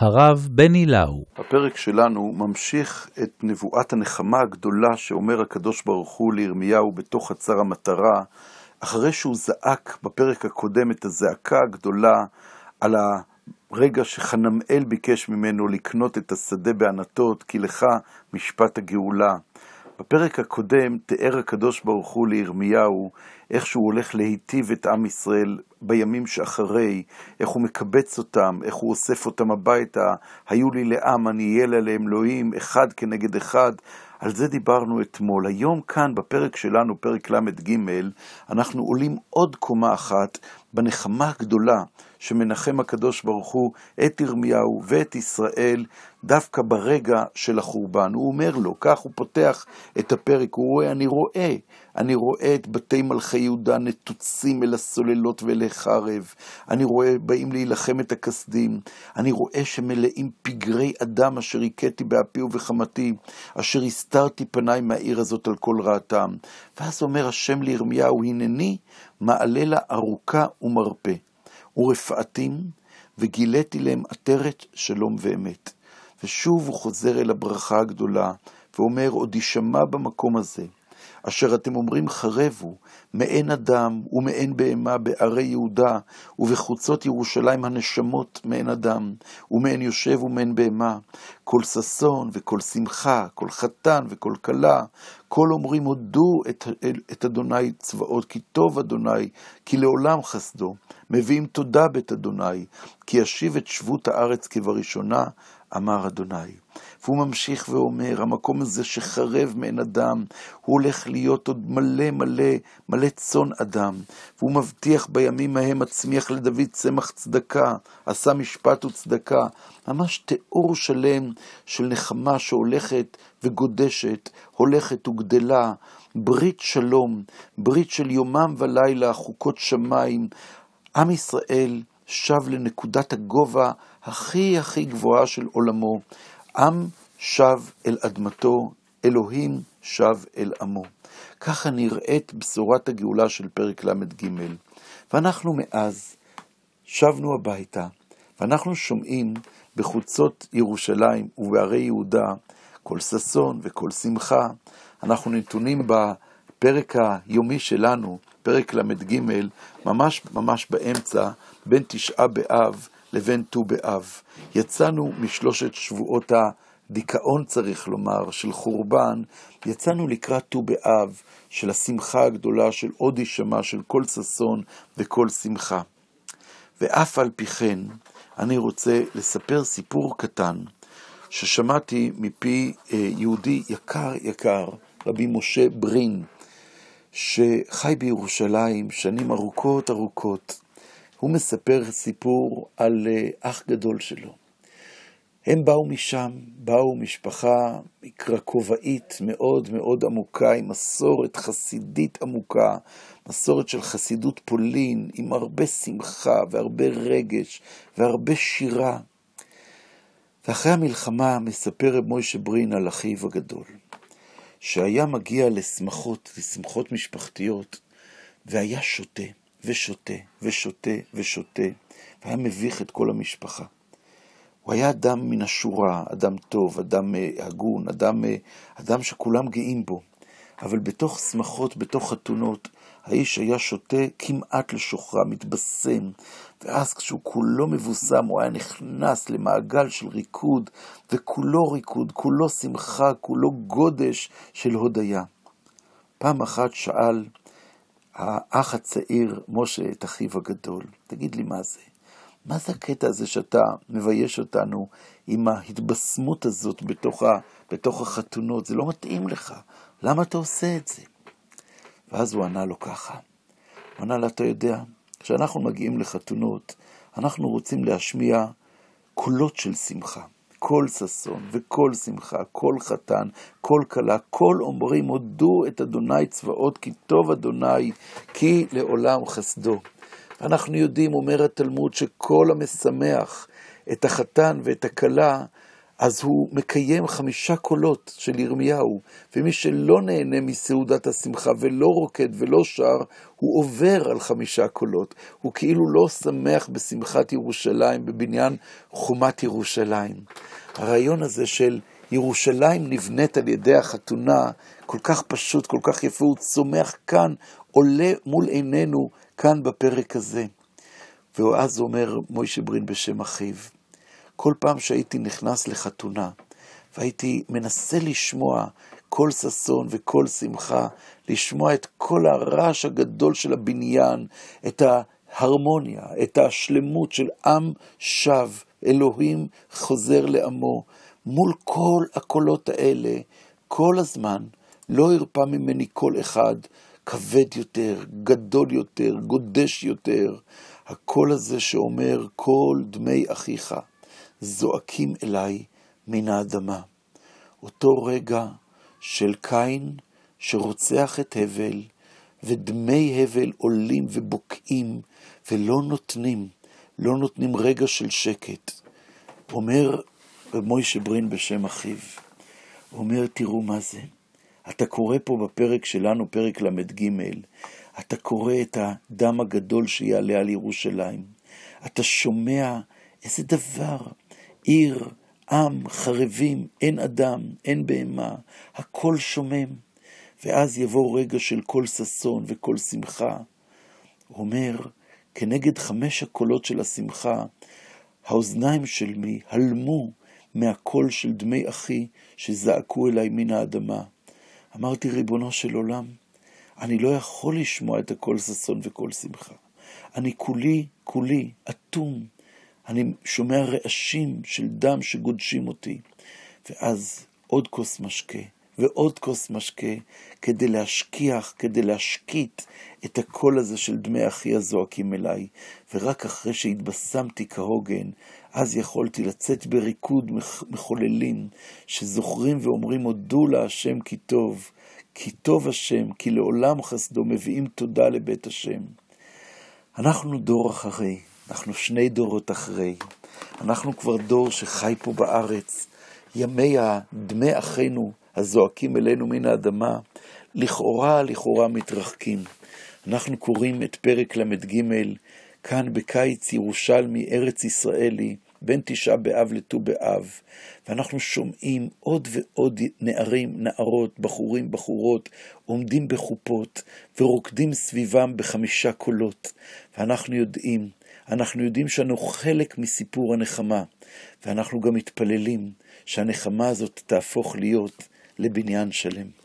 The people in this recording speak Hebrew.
הרב בני לאו. הפרק שלנו ממשיך את נבואת הנחמה הגדולה שאומר הקדוש ברוך הוא לירמיהו בתוך חצר המטרה, אחרי שהוא זעק בפרק הקודם את הזעקה הגדולה על הרגע שחנמאל ביקש ממנו לקנות את השדה בענתות, כי לך משפט הגאולה. בפרק הקודם תיאר הקדוש ברוך הוא לירמיהו איך שהוא הולך להיטיב את עם ישראל בימים שאחרי, איך הוא מקבץ אותם, איך הוא אוסף אותם הביתה, היו לי לעם, אני אהיה לה לאלוהים, אחד כנגד אחד. על זה דיברנו אתמול. היום כאן בפרק שלנו, פרק למ"ג, אנחנו עולים עוד קומה אחת בנחמה הגדולה שמנחם הקדוש ברוך הוא את ירמיהו ואת ישראל דווקא ברגע של החורבן. הוא אומר לו, כך הוא פותח את הפרק, הוא רואה, אני רואה את בתי מלכי יהודה נתוצים אל הסוללות ואל החרב, אני רואה באים להילחם את הכסדים, אני רואה שמלאים פגרי אדם אשר הכיתי באפי ובחמתי, אשר הסתרתי פניי מהעיר הזאת על כל רעתם. ואז אומר השם לירמיהו, הנני מעלה לה ארוכה ומרפא ורפאתים, וגיליתי להם עטרת שלום ואמת. ושוב הוא חוזר אל הברכה הגדולה, ואומר, עוד ישמע במקום הזה, אשר אתם אומרים חרבו, מעין אדם ומעין בהמה בערי יהודה, ובחוצות ירושלים הנשמות מעין אדם, ומעין יושב ומעין בהמה, כל ששון וכל שמחה, כל חתן וכל כלה, כל אומרים הודו את אדוני צבאות, כי טוב אדוני, כי לעולם חסדו, מביאים תודה בית אדוני, כי ישיב את שבות הארץ כבראשונה, אמר אדוני. והוא ממשיך ואומר, המקום הזה שחרב מעין אדם, הוא הולך להיות עוד מלא צאן אדם, והוא מבטיח בימים ההם הצמיח לדוד צמח צדקה, עשה משפט וצדקה, ממש תיאור שלם של נחמה שהולכת וגודשת, הולכת וגדלה, ברית שלום, ברית של יומם ולילה, חוקות שמיים. עם ישראל שב לנקודת הגובה הכי גבוהה של עולמו, עם שב אל אדמתו, אלוהים שב אל עמו. ככה נראית בשורת הגאולה של פרק למ"ג. ואנחנו מאז שבנו הביתה, ואנחנו שומעים בחוצות ירושלים ובערי יהודה כל ששון וכל שמחה. אנחנו נתונים בפרק היומי שלנו, פרק למ"ג, ממש באמצע, בין תשעה באב לבין ט"ו באב. יצאנו משלושת שבועות הדיכאון, צריך לומר, של חורבן, יצאנו לקראת ט"ו באב, של השמחה הגדולה, של עוד ישמע, של כל ששון וכל שמחה. ואף על פי כן, אני רוצה לספר סיפור קטן, ששמעתי מפי יהודי יקר, רבי משה ברין, שחי בירושלים שנים ארוכות. הוא מספר סיפור על אח גדול שלו. הם באו משם, משפחה קרקובאית מאוד עמוקה, עם מסורת חסידית עמוקה, מסורת של חסידות פולין, עם הרבה שמחה והרבה רגש והרבה שירה. ואחרי המלחמה מספר רב משה ברין על אחיו הגדול, שהיה מגיע לשמחות משפחתיות, והיה שותה, והיה מביך את כל המשפחה. הוא היה אדם מן השורה, אדם טוב, אדם הגון, אדם שכולם גאים בו. אבל בתוך שמחות, בתוך חתונות, האיש היה שותה כמעט לשוחרה, מתבשם, ואז כשהוא כולו מבוסם, הוא היה נכנס למעגל של ריקוד, וכולו ריקוד, כולו שמחה, כולו גודש של הודיה. פעם אחת שאל האח הצעיר, משה, את אחיו הגדול, תגיד לי מה זה? מה זה הקטע הזה שאתה מבייש אותנו עם ההתבשמות הזאת בתוך החתונות? זה לא מתאים לך. למה אתה עושה את זה? ואז הוא ענה לו ככה. הוא ענה לו, אתה יודע, כשאנחנו מגיעים לחתונות, אנחנו רוצים להשמיע קולות של שמחה. כל ששון וכל שמחה, כל חתן, כל כלה, כל אומרים, הודו את אדוני צבאות, כי טוב אדוני, כי לעולם חסדו. אנחנו יודעים, אומר התלמוד, שכל המשמח את החתן ואת הכלה, אז הוא מקיים 5 קולות של ירמיהו, ומי שלא נהנה מסעודת השמחה ולא רוקד ולא שר, הוא עובר על 5 קולות. הוא כאילו לא שמח בשמחת ירושלים, בבניין חומת ירושלים. הרעיון הזה של ירושלים נבנית על ידי החתונה, כל כך פשוט, כל כך יפה, הוא צומח כאן, עולה מול עינינו כאן בפרק הזה. ואז אומר מוישה ברין בשם אחיו, כל פעם שהייתי נכנס לחתונה, והייתי מנסה לשמוע כל ששון וכל שמחה, לשמוע את כל הרעש הגדול של הבניין, את ההרמוניה, את השלמות של עם שב, אלוהים חוזר לעמו, מול כל הקולות האלה, כל הזמן, לא הרפא ממני כל אחד, כבד יותר, גדול יותר, גודש יותר, הקול הזה שאומר, כל דמי אחיך, זועקים אליי מן האדמה. אותו רגע של קין שרוצח את הבל, ודמי הבל עולים ובוקעים, ולא נותנים רגע של שקט. אומר מוישה ברין בשם אחיו, אומר, תראו מה זה. אתה קורא פה בפרק שלנו, פרק למד ג', אתה קורא את הדם הגדול שיעלה על ירושלים. אתה שומע איזה דבר, עיר, עם, חרבים, אין אדם, אין בהמה, הכל שומם. ואז יבוא רגע של כל ששון וכל שמחה. הוא אומר, כנגד 5 הקולות של השמחה, האוזניים של מי הלמו מהקול של דמי אחי שזעקו אליי מן האדמה. אמרתי, ריבונו של עולם, אני לא יכול לשמוע את הקול ששון וכל שמחה. אני כולי אטום. אני שומע רעשים של דם שגודשים אותי. ואז עוד כוס משקה ועוד כוס משקה, כדי להשכיח, כדי להשקיט את הקול הזה של דמי אחי הזועקים אליי. ורק אחרי שהתבשמתי כהוגן, אז יכולתי לצאת בריקוד מחוללים, שזוכרים ואומרים, הודו להשם כי טוב השם, כי לעולם חסדו, מביאים תודה לבית השם. אנחנו דור אחרי, אנחנו 2 דורות אחרי, אנחנו כבר דור שחי פה בארץ, ימי דמי אחינו הזועקים אלינו מן האדמה, לכאורה מתרחקים. אנחנו קוראים את פרק למד ג' כאן בקיץ ירושלמי, ארץ ישראלי, בין 9 באב לט"ו באב, ואנחנו שומעים עוד ועוד נערים, נערות, בחורים, בחורות, עומדים בחופות ורוקדים סביבם ב5 קולות, ואנחנו יודעים שאנו חלק מסיפור הנחמה, ואנחנו גם מתפללים שהנחמה הזאת תהפוך להיות לבניין שלם.